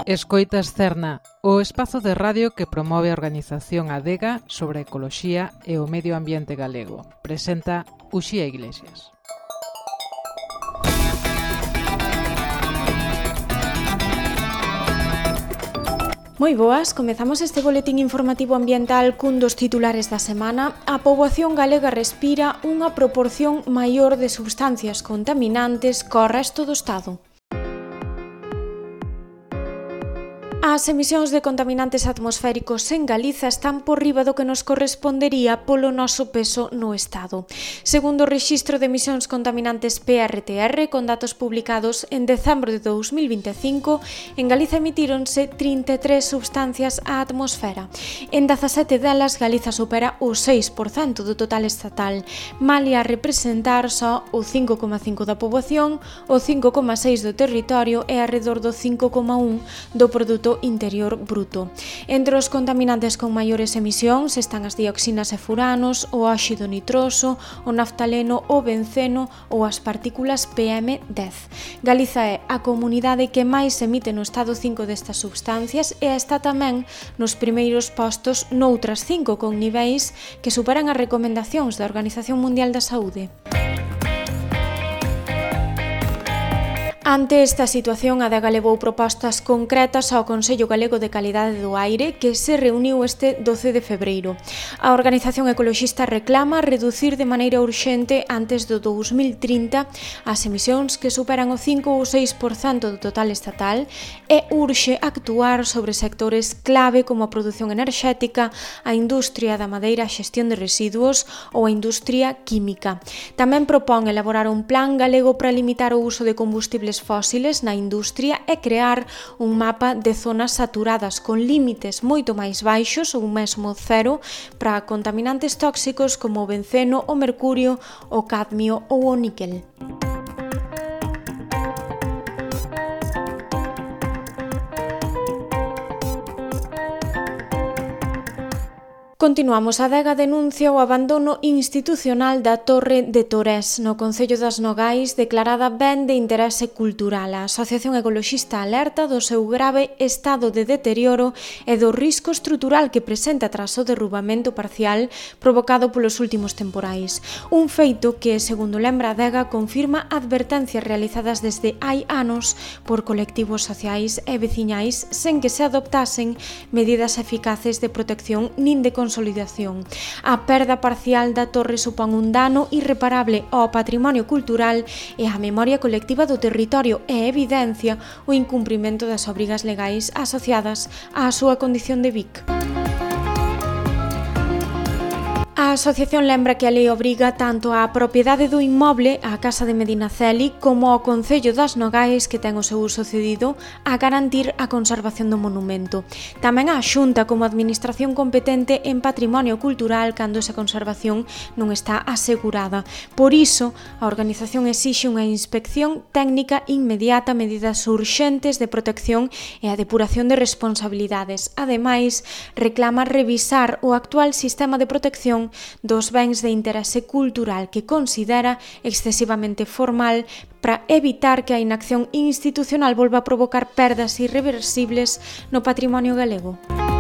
Escoitas Cerna, o espazo de radio que promove a organización Adega sobre a ecoloxía e o medio ambiente galego. Presenta Uxía Iglesias. Moi boas, comezamos este boletín informativo ambiental cun dos titulares da semana. A poboación galega respira unha proporción maior de substancias contaminantes co resto do Estado. As emisións de contaminantes atmosféricos en Galiza están por riba do que nos correspondería polo noso peso no Estado. Segundo o Rexistro de Emisións Contaminantes PRTR, con datos publicados en decembro de 2025, en Galiza emitíronse 33 substancias á atmosfera. En 17 delas, Galiza supera o 6% do total estatal, malia representar só o 5,5% da poboación, o 5,6% do territorio e arredor do 5,1% do produto interior bruto. Entre os contaminantes con maiores emisións están as dioxinas e furanos, o óxido nitroso, o naftaleno, o benceno ou as partículas PM10. Galiza é a comunidade que máis emite no estado 5 destas substancias e está tamén nos primeiros postos noutras 5 con niveis que superan as recomendacións da Organización Mundial da Saúde. Ante esta situación, a Adega levou propostas concretas ao Consello Galego de Calidade do Aire, que se reuniu este 12 de febreiro. A organización ecoloxista reclama reducir de maneira urxente antes do 2030 as emisións que superan o 5 ou 6% do total estatal e urxe actuar sobre sectores clave como a produción enerxética, a industria da madeira, a xestión de residuos ou a industria química. Tamén propón elaborar un plan galego para limitar o uso de combustibles fósiles na industria e crear un mapa de zonas saturadas con límites moito máis baixos ou mesmo cero para contaminantes tóxicos como o benceno, o mercurio, o cadmio ou o níquel. Continuamos. A Adega denuncia o abandono institucional da Torre de Torés, no Concello das Nogais, declarada ben de interese cultural. A Asociación Ecoloxista alerta do seu grave estado de deterioro e do risco estrutural que presenta tras o derrubamento parcial provocado polos últimos temporais. Un feito que, segundo lembra a Adega, confirma advertencias realizadas desde hai anos por colectivos sociais e veciñais sen que se adoptasen medidas eficaces de protección nin de consolidación. A perda parcial da torre supón un dano irreparable ao patrimonio cultural e á memoria colectiva do territorio e evidencia o incumprimento das obrigas legais asociadas á súa condición de BIC. A asociación lembra que a lei obriga tanto á propiedade do inmoble, a Casa de Medinaceli, como ao Concello das Nogais, que ten o seu uso cedido, a garantir a conservación do monumento. Tamén á Xunta como administración competente en patrimonio cultural cando esa conservación non está asegurada. Por iso, a organización exixe unha inspección técnica inmediata, medidas urxentes de protección e a depuración de responsabilidades. Ademais, reclama revisar o actual sistema de protección dos bens de interese cultural que considera excesivamente formal para evitar que a inacción institucional volva a provocar perdas irreversibles no patrimonio galego.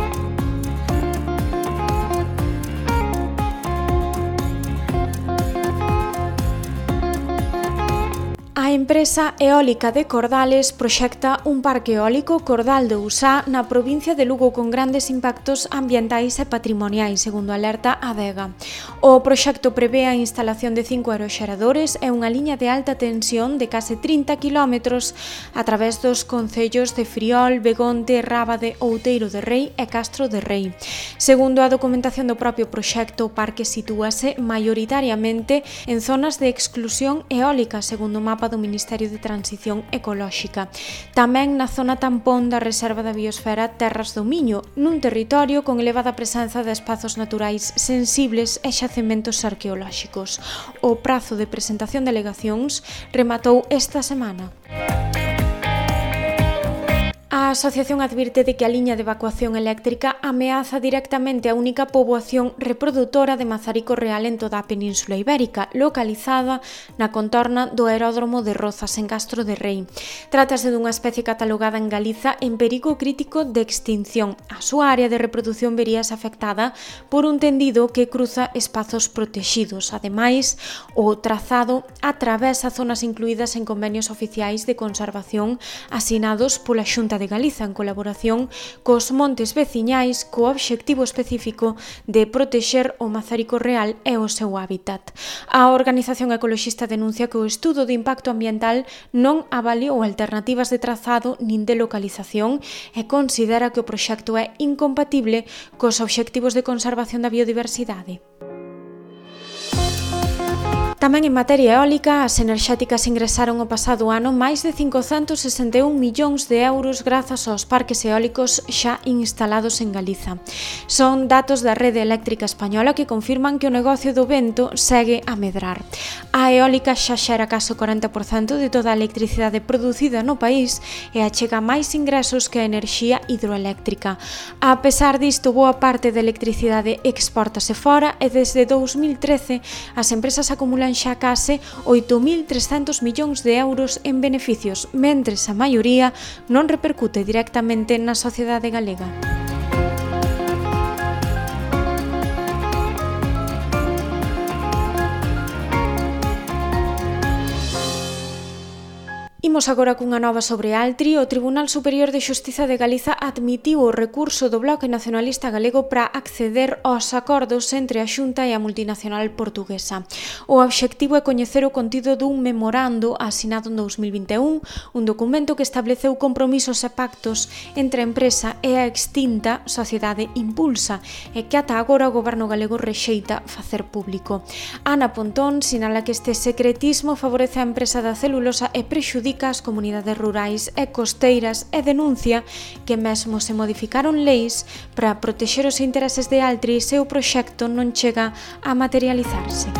A empresa eólica de Cordales proxecta un parque eólico Cordal de Usá na provincia de Lugo con grandes impactos ambientais e patrimoniais, segundo alerta a Adega. O proxecto prevé a instalación de 5 aeroxeradores e unha liña de alta tensión de case 30 km a través dos concellos de Friol, Begonte, Rábade, Outeiro de Rei e Castro de Rei. Segundo a documentación do propio proxecto, o parque sitúase maioritariamente en zonas de exclusión eólica, segundo o mapa do Ministerio de Transición Ecolóxica. Tamén na zona tampón da Reserva da Biosfera Terras do Miño, nun territorio con elevada presenza de espazos naturais sensibles e xacementos arqueolóxicos. O prazo de presentación de alegacións rematou esta semana. A A asociación advirte de que a liña de evacuación eléctrica ameaza directamente a única poboación reprodutora de mazarico real en toda a Península Ibérica, localizada na contorna do aeródromo de Rozas, en Castro de Rei. Trátase dunha especie catalogada en Galiza en perigo crítico de extinción. A súa área de reproducción veríase afectada por un tendido que cruza espazos protexidos. Ademais, o trazado atravesa zonas incluídas en convenios oficiais de conservación asinados pola Xunta de Galiza en colaboración cos montes veciñais co obxectivo específico de protexer o mazarico real e o seu hábitat. A organización ecoloxista denuncia que o estudo de impacto ambiental non avaliou alternativas de trazado nin de localización e considera que o proxecto é incompatible cos obxectivos de conservación da biodiversidade. Tamén en materia eólica, as enerxéticas ingresaron o pasado ano máis de 561 millóns de euros grazas aos parques eólicos xa instalados en Galiza. Son datos da Rede Eléctrica Española que confirman que o negocio do vento segue a medrar. A eólica xa xera case o 40% de toda a electricidade producida no país e achega máis ingresos que a enerxía hidroeléctrica. A pesar disto, boa parte da electricidade exportase fora e desde 2013 as empresas acumulan xa case 8.300 millóns de euros en beneficios, mentres a maioría non repercute directamente na sociedade galega. Imos agora cunha nova sobre Altri. O Tribunal Superior de Xustiza de Galiza admitiu o recurso do Bloque Nacionalista Galego para acceder aos acordos entre a Xunta e a multinacional portuguesa. O obxectivo é coñecer o contido dun memorando asinado en 2021, un documento que estableceu compromisos e pactos entre a empresa e a extinta Sociedade Impulsa e que ata agora o Goberno galego rexeita facer público. Ana Pontón sinala que este secretismo favorece a empresa da celulosa e prexudica as comunidades rurais e costeiras e denuncia que mesmo se modificaron leis para protexer os intereses de Altri se o proxecto non chega a materializarse.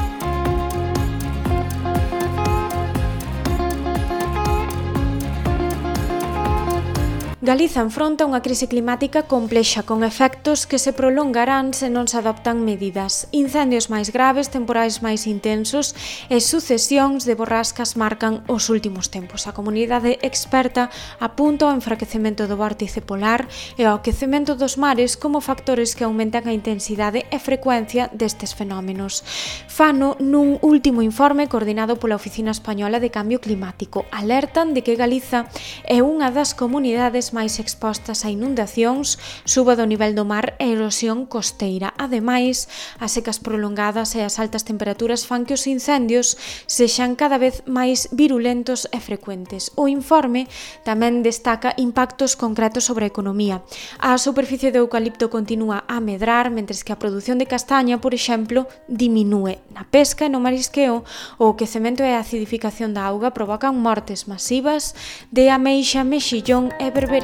Galiza enfronta unha crise climática complexa con efectos que se prolongarán se non se adoptan medidas. Incendios máis graves, temporais máis intensos e sucesións de borrascas marcan os últimos tempos. A comunidade experta apunta ao enfraquecemento do vórtice polar e ao aquecemento dos mares como factores que aumentan a intensidade e frecuencia destes fenómenos. Fano nun último informe coordinado pola Oficina Española de Cambio Climático. Alertan de que Galiza é unha das comunidades máis expostas a inundacións, suba do nivel do mar e erosión costeira. Ademais, as secas prolongadas e as altas temperaturas fan que os incendios sexan cada vez máis virulentos e frecuentes. O informe tamén destaca impactos concretos sobre a economía. A superficie de eucalipto continúa a medrar, mentres que a produción de castaña, por exemplo, diminúe. Na pesca e no marisqueo, o aquecemento e a acidificación da auga provocan mortes masivas de ameixa, mexillón e berberecho.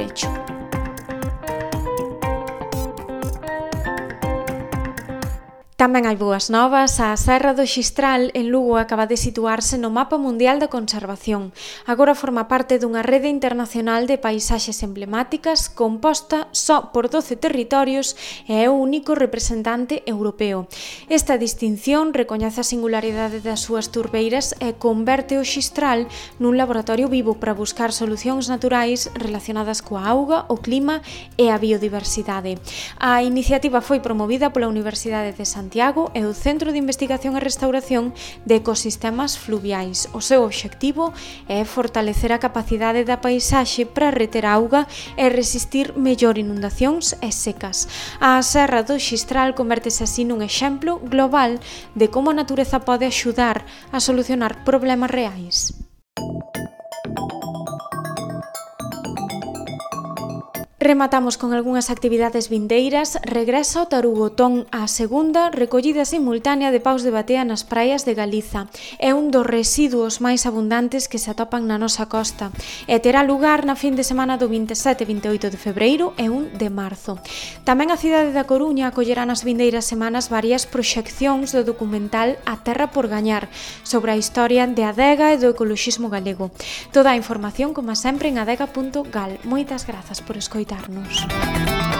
Tamén hai boas novas. A Serra do Xistral en Lugo acaba de situarse no mapa mundial da conservación. Agora forma parte dunha rede internacional de paisaxes emblemáticas composta só por 12 territorios e é o único representante europeo. Esta distinción recoñece a singularidade das súas turbeiras e converte o Xistral nun laboratorio vivo para buscar solucións naturais relacionadas coa auga, o clima e a biodiversidade. A iniciativa foi promovida pola Universidade de Santiago e o Centro de Investigación e Restauración de Ecosistemas Fluviais. O seu obxectivo é fortalecer a capacidade da paisaxe para reter auga e resistir mellor inundacións e secas. A Serra do Xistral convértese así nun exemplo global de como a natureza pode axudar a solucionar problemas reais. Rematamos con algunhas actividades vindeiras. Regresa o tarugotón á segunda recollida simultánea de paus de batea nas praias de Galiza. É un dos residuos máis abundantes que se atopan na nosa costa e terá lugar na fin de semana do 27 e 28 de febreiro e 1 de marzo. Tamén a cidade da Coruña acollerá nas vindeiras semanas varias proxeccións do documental A Terra por Gañar sobre a historia de Adega e do ecoloxismo galego. Toda a información, como sempre, en adega.gal. Moitas grazas por escoitarnos.